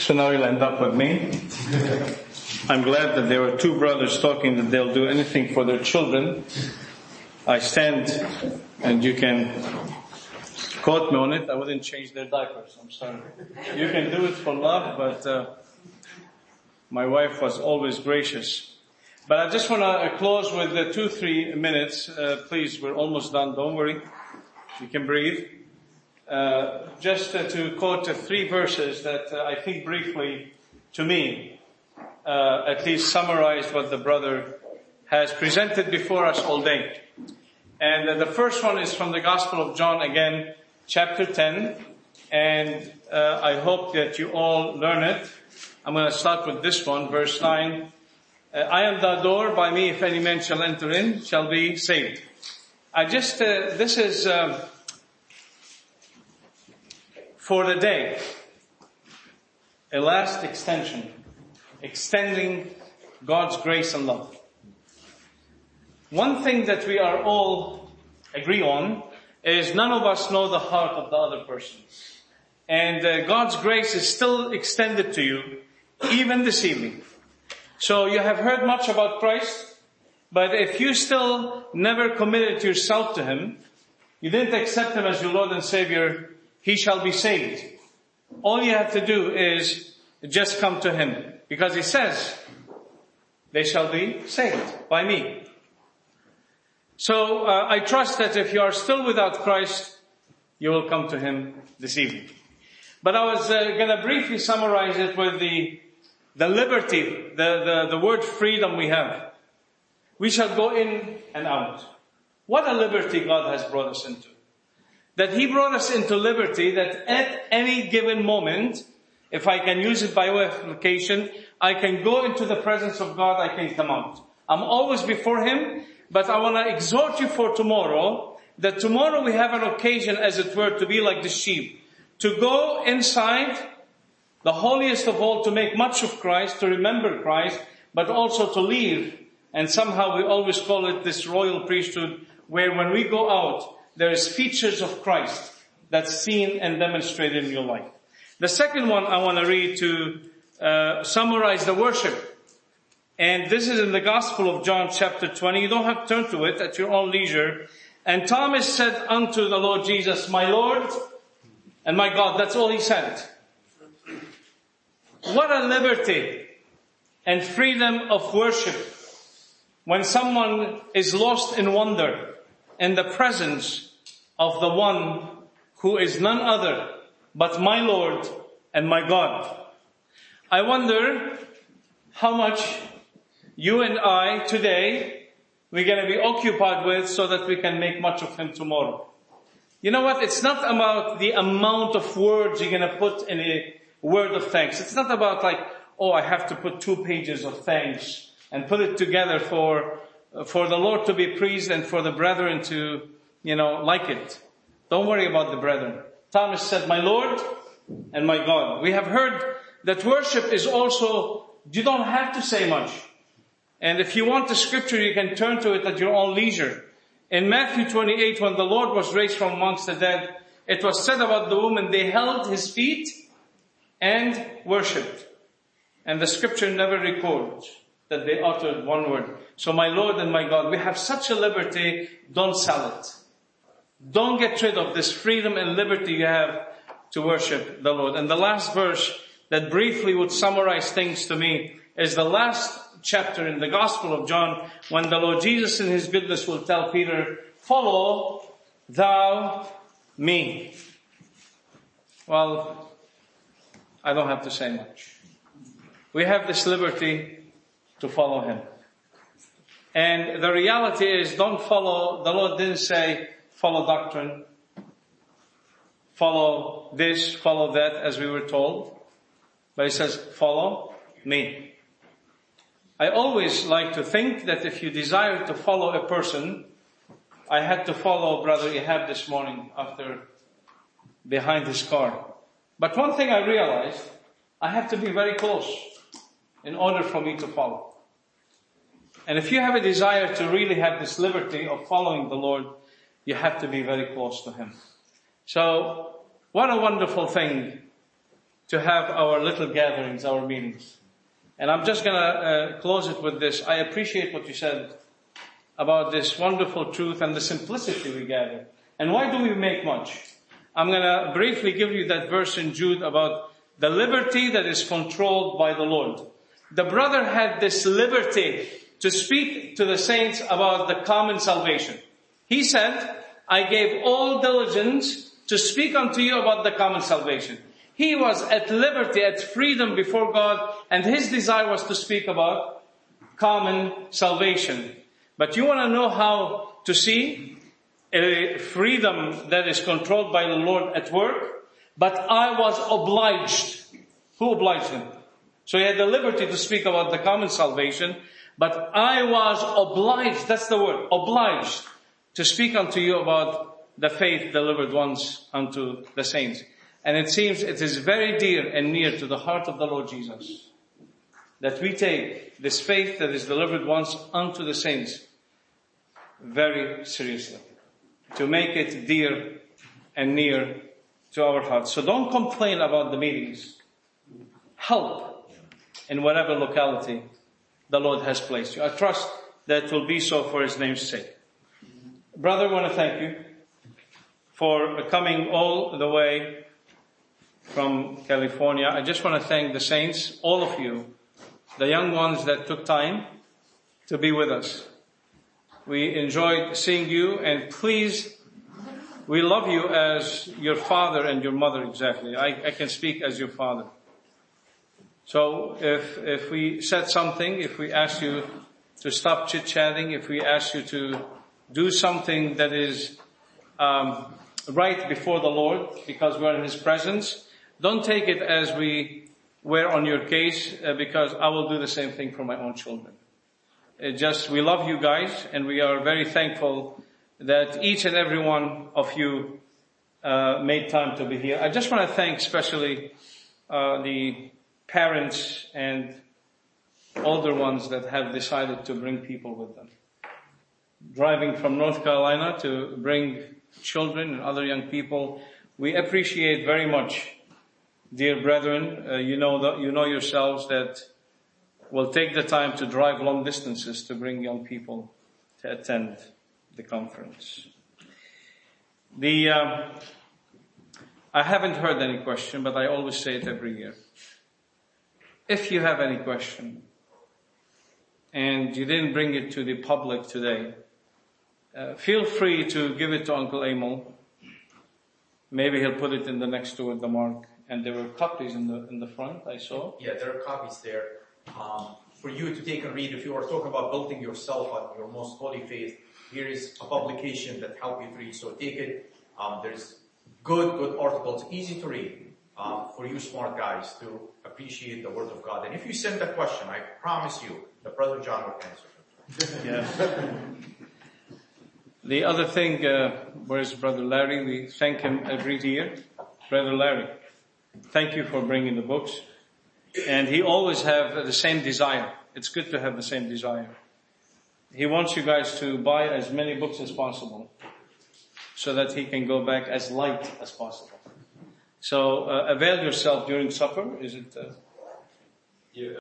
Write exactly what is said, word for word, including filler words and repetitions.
So now you'll end up with me. I'm glad that there were two brothers talking that they'll do anything for their children. I stand, and you can quote me on it. I wouldn't change their diapers. I'm sorry. You can do it for love, but uh, my wife was always gracious. But I just want to close with the two, three minutes. Uh, please, we're almost done. Don't worry. You can breathe. Uh, just uh, to quote uh, three verses that uh, I think briefly, to me, uh, at least summarize what the brother has presented before us all day. And uh, the first one is from the Gospel of John, again, chapter ten. And uh, I hope that you all learn it. I'm going to start with this one, verse nine. Uh, I am the door. By me, if any man shall enter in, shall be saved. I just, uh, this is uh, for the day, a last extension, extending God's grace and love. One thing that we are all agree on is none of us know the heart of the other person. And uh, God's grace is still extended to you, even this evening. So you have heard much about Christ, but if you still never committed yourself to Him, you didn't accept Him as your Lord and Savior, He shall be saved. All you have to do is just come to Him. Because He says, they shall be saved by me. So uh, I trust that if you are still without Christ, you will come to Him this evening. But I was uh, going to briefly summarize it with the the liberty, the, the, the word freedom we have. We shall go in and out. What a liberty God has brought us into. That He brought us into liberty that at any given moment, if I can use it by way of application, I can go into the presence of God, I can come out. I'm always before Him, but I want to exhort you for tomorrow, that tomorrow we have an occasion, as it were, to be like the sheep. To go inside the holiest of all, to make much of Christ, to remember Christ, but also to leave. And somehow we always call it this royal priesthood, where when we go out, there is features of Christ that's seen and demonstrated in your life. The second one I want to read to uh, summarize the worship. And this is in the Gospel of John chapter twenty. You don't have to turn to it at your own leisure. And Thomas said unto the Lord Jesus, my Lord and my God. That's all he said. What a liberty and freedom of worship when someone is lost in wonder in the presence of the one who is none other but my Lord and my God. I wonder how much you and I today we're going to be occupied with so that we can make much of Him tomorrow. You know what? It's not about the amount of words you're going to put in a word of thanks. It's not about like, oh, I have to put two pages of thanks and put it together for, for the Lord to be pleased and for the brethren to, you know, like it. Don't worry about the brethren. Thomas said, my Lord and my God. We have heard that worship is also, you don't have to say much. And if you want the scripture, you can turn to it at your own leisure. In Matthew twenty-eight, when the Lord was raised from amongst the dead, it was said about the woman, they held His feet and worshipped. And the scripture never records that they uttered one word. So my Lord and my God, we have such a liberty, don't sell it. Don't get rid of this freedom and liberty you have to worship the Lord. And the last verse that briefly would summarize things to me is the last chapter in the Gospel of John, when the Lord Jesus in His goodness will tell Peter, follow thou me. Well, I don't have to say much. We have this liberty to follow Him. And the reality is, don't follow, the Lord didn't say, follow doctrine, follow this, follow that, as we were told. But He says, follow me. I always like to think that if you desire to follow a person, I had to follow Brother Ihab this morning after behind his car. But one thing I realized, I have to be very close in order for me to follow. And if you have a desire to really have this liberty of following the Lord, you have to be very close to Him. So, what a wonderful thing to have our little gatherings, our meetings. And I'm just going to uh, close it with this. I appreciate what you said about this wonderful truth and the simplicity we gather. And why do we make much? I'm going to briefly give you that verse in Jude about the liberty that is controlled by the Lord. The brother had this liberty to speak to the saints about the common salvation. He said, I gave all diligence to speak unto you about the common salvation. He was at liberty, at freedom before God, and his desire was to speak about common salvation. But you want to know how to see a freedom that is controlled by the Lord at work? But I was obliged. Who obliged him? So he had the liberty to speak about the common salvation, but I was obliged, that's the word, obliged, to speak unto you about the faith delivered once unto the saints. And it seems it is very dear and near to the heart of the Lord Jesus that we take this faith that is delivered once unto the saints very seriously, to make it dear and near to our hearts. So don't complain about the meetings. Help in whatever locality the Lord has placed you. I trust that will be so for His name's sake. Brother, I want to thank you for coming all the way from California. I just want to thank the saints, all of you, the young ones that took time to be with us. We enjoyed seeing you, and please, we love you as your father and your mother exactly. I, I can speak as your father. So if, if we said something, if we asked you to stop chit-chatting, if we asked you to do something that is um, right before the Lord because we're in His presence, don't take it as we were on your case, uh, because I will do the same thing for my own children. It just, we love you guys, and we are very thankful that each and every one of you uh, made time to be here. I just want to thank especially uh, the parents and older ones that have decided to bring people with them. Driving from North Carolina to bring children and other young people, we appreciate very much, dear brethren, uh, you know that, you know yourselves that will take the time to drive long distances to bring young people to attend the conference. The uh, I haven't heard any question, but I always say it every year. If you have any question and you didn't bring it to the public today, uh, feel free to give it to Uncle Emil. Maybe he'll put it in the next to it, the mark. And there were copies in the in the front, I saw. Yeah, there are copies there um, for you to take and read. If you are talking about building yourself on your most holy faith, here is a publication that help you to read. So take it. Um, there's good, good articles, easy to read um, for you smart guys to appreciate the Word of God. And if you send a question, I promise you that Brother John will answer it. Yes. The other thing, uh, where's Brother Larry? We thank him every year. Brother Larry, thank you for bringing the books. And he always have the same desire. It's good to have the same desire. He wants you guys to buy as many books as possible so that he can go back as light as possible. So uh, avail yourself during supper. Is it? Uh, yeah.